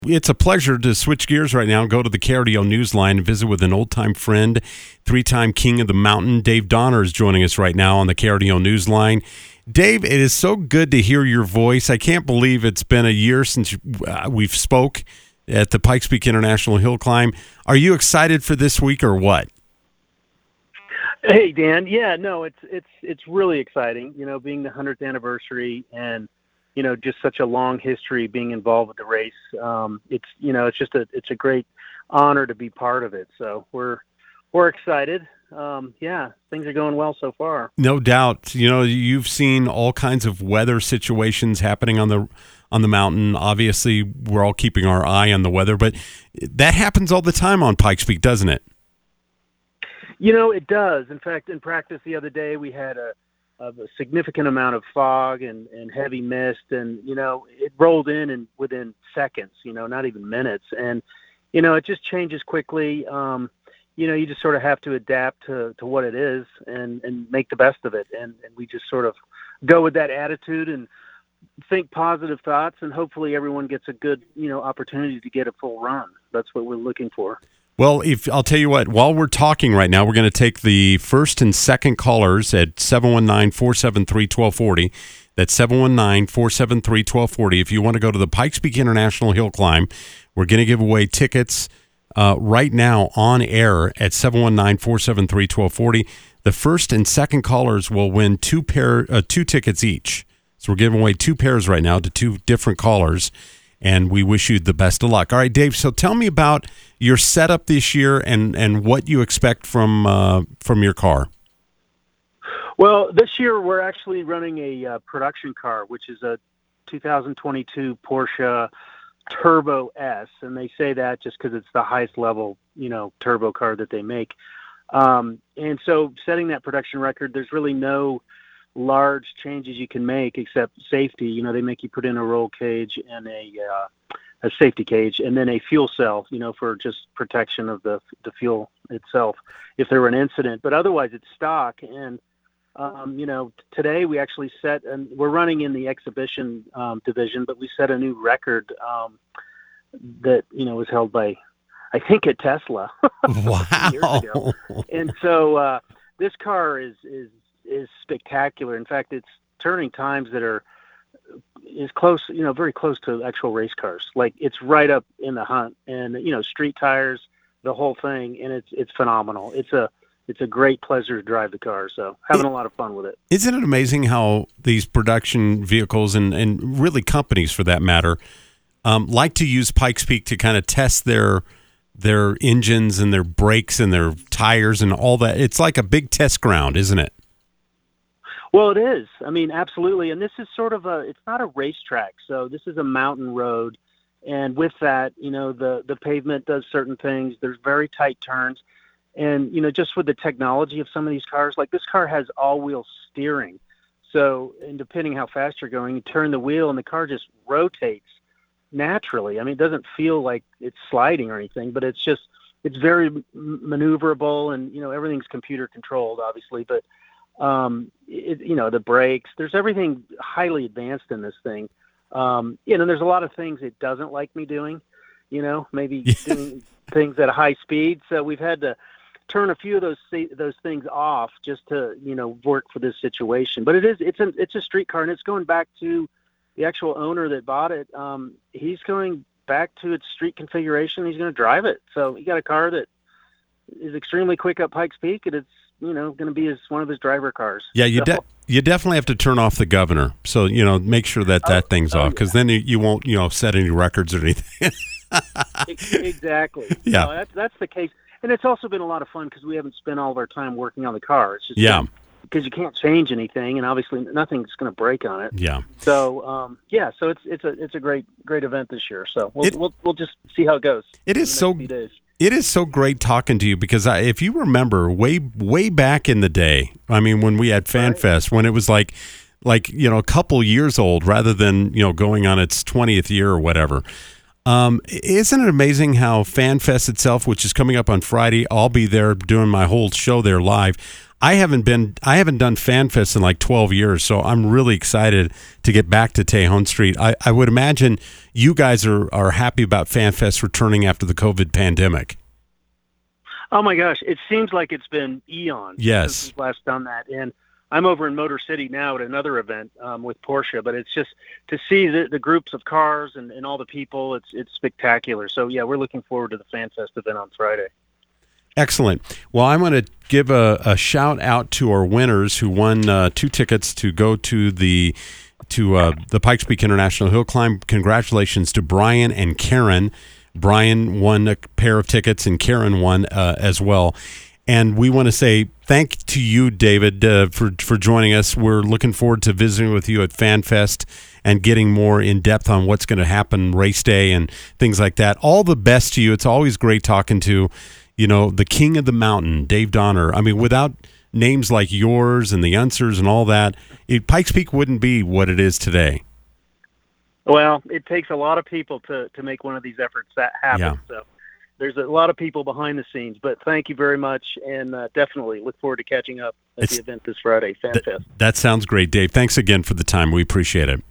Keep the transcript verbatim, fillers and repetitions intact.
It's a pleasure to switch gears right now and go to the K R D O Newsline and visit with an old-time friend, three-time King of the Mountain. Dave Donner is joining us right now on the K R D O Newsline. Dave, it is so good to hear your voice. I can't believe it's been a year since uh, we've spoke at the Pikes Peak International Hill Climb. Are you excited for this week or what? Hey, Dan. Yeah, no, it's it's it's really exciting, you know, being the one hundredth anniversary and you know, just such a long history being involved with the race. Um, it's, you know, it's just a, it's a great honor to be part of it. So we're, we're excited. Um, yeah, things are going well so far. No doubt. You know, you've seen all kinds of weather situations happening on the, on the mountain. Obviously we're all keeping our eye on the weather, but that happens all the time on Pikes Peak, doesn't it? You know, it does. In fact, in practice the other day, we had a, of a significant amount of fog and, and heavy mist. And, you know, it rolled in and within seconds, you know, not even minutes. And, you know, it just changes quickly. Um, you know, you just sort of have to adapt to, to what it is and, and make the best of it. And, and we just sort of go with that attitude and think positive thoughts, and hopefully everyone gets a good, you know, opportunity to get a full run. That's what we're looking for. Well, if I'll tell you what, while we're talking right now, we're going to take the first and second callers at seven one nine, four seven three, one two four zero. That's seven one nine, four seven three, one two four zero. If you want to go to the Pikes Peak International Hill Climb, we're going to give away tickets uh, right now on air at seven one nine, four seven three, one two four zero. The first and second callers will win two pair, uh, two tickets each. So we're giving away two pairs right now to two different callers, and we wish you the best of luck. All right, Dave, so tell me about your setup this year and, and what you expect from uh, from your car. Well, this year we're actually running a uh, production car, which is a two thousand twenty-two Porsche Turbo S, and they say that just because it's the highest level, you know, turbo car that they make. Um, and so setting that production record, there's really no large changes you can make except safety. You know, they make you put in a roll cage and a uh, a safety cage, and then a fuel cell, you know, for just protection of the the fuel itself if there were an incident. But otherwise, it's stock. And um, you know, today we actually set, and we're running in the exhibition um, division, but we set a new record um, that you know was held by, I think, a Tesla. Wow. years ago. And so uh, this car is is is spectacular. In fact, it's turning times that are is close, you know, very close to actual race cars. Like it's right up in the hunt, and you know, street tires, the whole thing, and it's it's phenomenal. It's a it's a great pleasure to drive the car. So having a lot of fun with it. Isn't it amazing how these production vehicles and and really companies for that matter um, like to use Pikes Peak to kind of test their their engines and their brakes and their tires and all that? It's like a big test ground, isn't it? Well, it is. I mean, absolutely. And this is sort of a, it's not a racetrack. So this is a mountain road. And with that, you know, the, the pavement does certain things. There's very tight turns. And, you know, just with the technology of some of these cars, like this car has all-wheel steering. So, and depending how fast you're going, you turn the wheel and the car just rotates naturally. I mean, it doesn't feel like it's sliding or anything, but it's just, it's very maneuverable, and, you know, everything's computer controlled, obviously, but Um, it, you know, the brakes, there's everything highly advanced in this thing. Um, you know, there's a lot of things it doesn't like me doing, you know, maybe doing things at a high speed. So we've had to turn a few of those, those things off just to, you know, work for this situation. But it is, it's a, it's a street car, and it's going back to the actual owner that bought it. Um, he's going back to its street configuration. He's going to drive it. So he got a car that is extremely quick up Pikes Peak, and it's, you know, going to be his, one of his driver cars. Yeah, you so, de- you definitely have to turn off the governor. So, you know, make sure that that oh, thing's oh, off, because yeah. then you, you won't, you know, set any records or anything. Exactly. Yeah. No, that's, that's the case. And it's also been a lot of fun because we haven't spent all of our time working on the car. It's just Yeah. because you can't change anything, and obviously nothing's going to break on it. Yeah. So, um, yeah, so it's it's a it's a great great event this year. So we'll It- we'll, we'll just see how it goes. It in is the so next few days. It is so great talking to you, because I, if you remember way way back in the day, I mean, when we had FanFest, when it was like like you know a couple years old rather than you know going on its twentieth year or whatever. Um, isn't it amazing how FanFest itself, which is coming up on Friday, I'll be there doing my whole show there live. I haven't been, I haven't done FanFest in like twelve years, so I'm really excited to get back to Tejon Street. I, I would imagine you guys are, are happy about FanFest returning after the COVID pandemic. Oh my gosh, it seems like it's been eons yes. since we've last done that. And I'm over in Motor City now at another event um, with Porsche, but it's just to see the, the groups of cars and, and all the people, it's it's spectacular. So yeah, we're looking forward to the FanFest event on Friday. Excellent. Well, I'm going to give a, a shout out to our winners who won uh, two tickets to go to the to uh, the Pikes Peak International Hill Climb. Congratulations to Brian and Karen. Brian won a pair of tickets and Karen won uh, as well. And we want to say thank to you, David, uh, for for joining us. We're looking forward to visiting with you at FanFest and getting more in depth on what's going to happen race day and things like that. All the best to you. It's always great talking to, you know, the king of the mountain, Dave Donner. I mean, without names like yours and the Unsers and all that, it, Pikes Peak wouldn't be what it is today. Well, it takes a lot of people to, to make one of these efforts that happen. Yeah. So there's a lot of people behind the scenes, but thank you very much, and uh, definitely look forward to catching up at It's, the event this Friday, FanFest. Th- that sounds great, Dave. Thanks again for the time. We appreciate it.